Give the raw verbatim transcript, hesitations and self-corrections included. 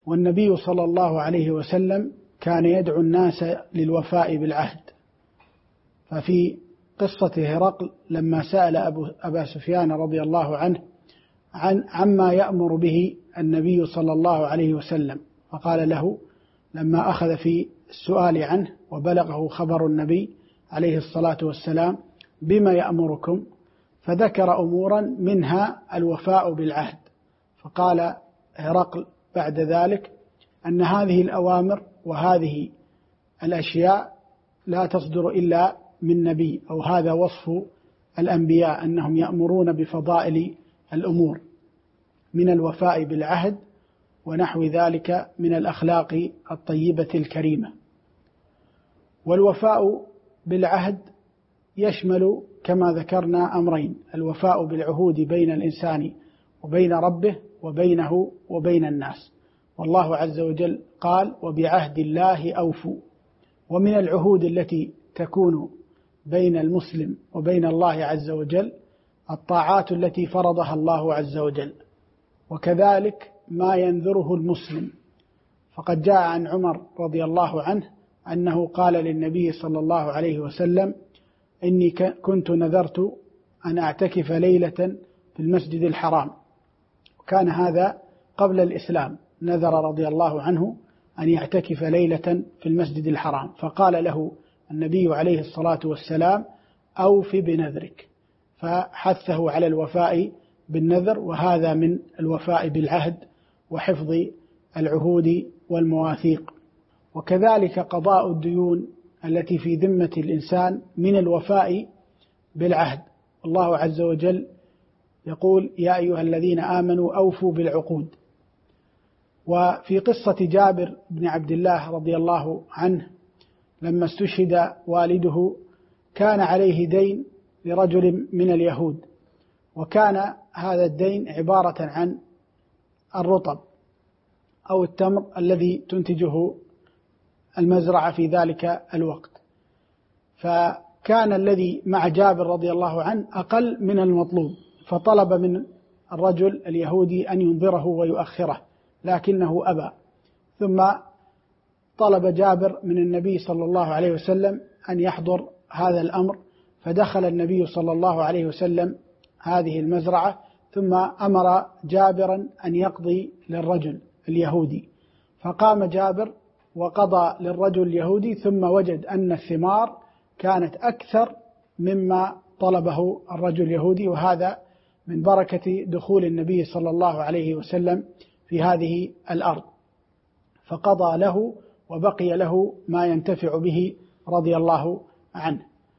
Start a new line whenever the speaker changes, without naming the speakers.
والنبي صلى الله عليه وسلم كان يدعو الناس للوفاء بالعهد. ففي قصة هرقل لما سأل أبو أبا سفيان رضي الله عنه عن عما يأمر به النبي صلى الله عليه وسلم، فقال له لما أخذ في السؤال عنه وبلغه خبر النبي عليه الصلاة والسلام بما يأمركم، فذكر أمورا منها الوفاء بالعهد. فقال هرقل بعد ذلك أن هذه الأوامر وهذه الأشياء لا تصدر إلا من نبي، أو هذا وصف الأنبياء أنهم يأمرون بفضائل الأمور من الوفاء بالعهد ونحو ذلك من الأخلاق الطيبة الكريمة. والوفاء بالعهد يشمل كما ذكرنا أمرين: الوفاء بالعهود بين الإنسان وبين ربه وبينه وبين الناس، والله عز وجل قال وبعهد الله أوفوا. ومن العهود التي تكون بين المسلم وبين الله عز وجل الطاعات التي فرضها الله عز وجل، وكذلك ما ينذره المسلم. فقد جاء عن عمر رضي الله عنه أنه قال للنبي صلى الله عليه وسلم: إني كنت نذرت أن أعتكف ليلة في المسجد الحرام، وكان هذا قبل الإسلام، نذر رضي الله عنه أن يعتكف ليلة في المسجد الحرام، فقال له النبي عليه الصلاة والسلام: أوف بنذرك، فحثه على الوفاء بالنذر، وهذا من الوفاء بالعهد وحفظ العهود والمواثيق. وكذلك قضاء الديون التي في ذمة الإنسان من الوفاء بالعهد. الله عز وجل يقول: يا أيها الذين آمنوا أوفوا بالعقود. وفي قصة جابر بن عبد الله رضي الله عنه لما استشهد والده كان عليه دين لرجل من اليهود، وكان هذا الدين عبارة عن الرطب أو التمر الذي تنتجه المزرعة في ذلك الوقت. فكان الذي مع جابر رضي الله عنه أقل من المطلوب، فطلب من الرجل اليهودي أن ينظره ويؤخره، لكنه أبى. ثم طلب جابر من النبي صلى الله عليه وسلم أن يحضر هذا الأمر، فدخل النبي صلى الله عليه وسلم هذه المزرعة، ثم أمر جابرا أن يقضي للرجل اليهودي، فقام جابر وقضى للرجل اليهودي، ثم وجد أن الثمار كانت أكثر مما طلبه الرجل اليهودي، وهذا من بركة دخول النبي صلى الله عليه وسلم في هذه الأرض، فقضى له وبقي له ما ينتفع به رضي الله عنه.